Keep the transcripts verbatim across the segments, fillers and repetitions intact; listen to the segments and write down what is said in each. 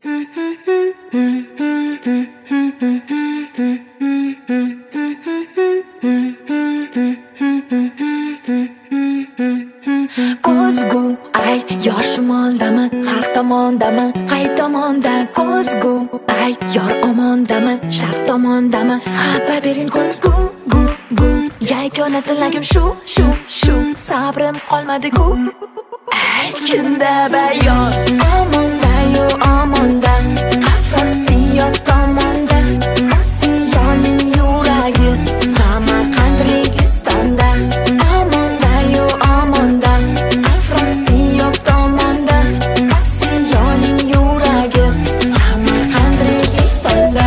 Ko'zgu ay yor shimoldami, har tomondami, qay tomonda? Ko'zgu ay yor omondami, sharq tomondami? Xabar bering ko'zgu gu gu. Yagona tilagim shu shu shu, sabrim qolmadi-ku. Aytganda bayon omonda yo omonda, Afrosiyot tomonda, Osiyoning yuragi Samarqand Registonda. Omonda yo omonda, Afrosiyot tomonda, Osiyoning yuragi Samarqand Registonda.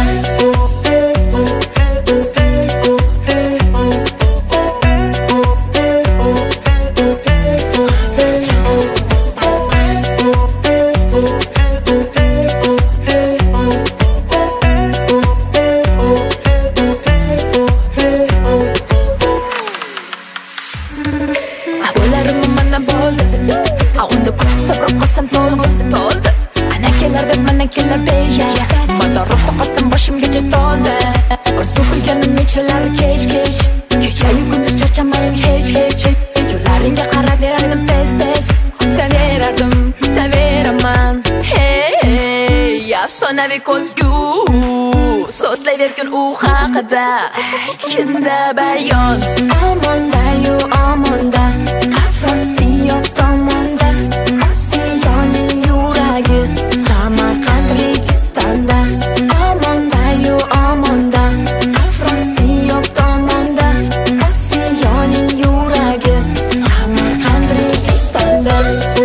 Unda kutib sabr qilsam to'ldi, to'ldi. Ana kelar deb mana kelar deya, madorroq toqatim boshimgacha to'ldi. Orzu qilganim nechalar kech kech, kechayu kunduz charchamayim hech hech. Yo'llaringga qarab berardim tez tez, kutaverardim, kutaveraman. Hey, afsonaviy ko'zgu so'zlayvergin u haqida. Aytganda bayon omonda yo omonda, Afrosiyot tomonda, Osiyoning yuragi Samarqand Registonda. Omonda yo omonda, Afrosiyot tomonda, Osiyoning yuragi Samarqand Registonda.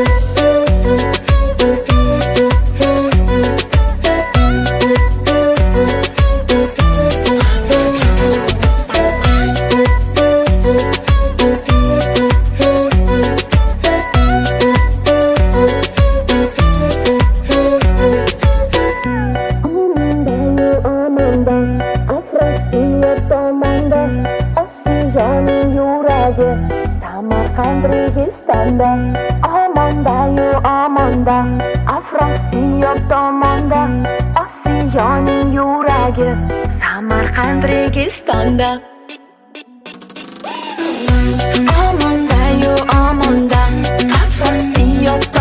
Osiyoning yuragi Samarqand Registonda. Omonda yo omonda, Afrosiyot tomonda, Osiyoning yuragi Samarqand Registonda. Omonda yo omonda, Afrosiyot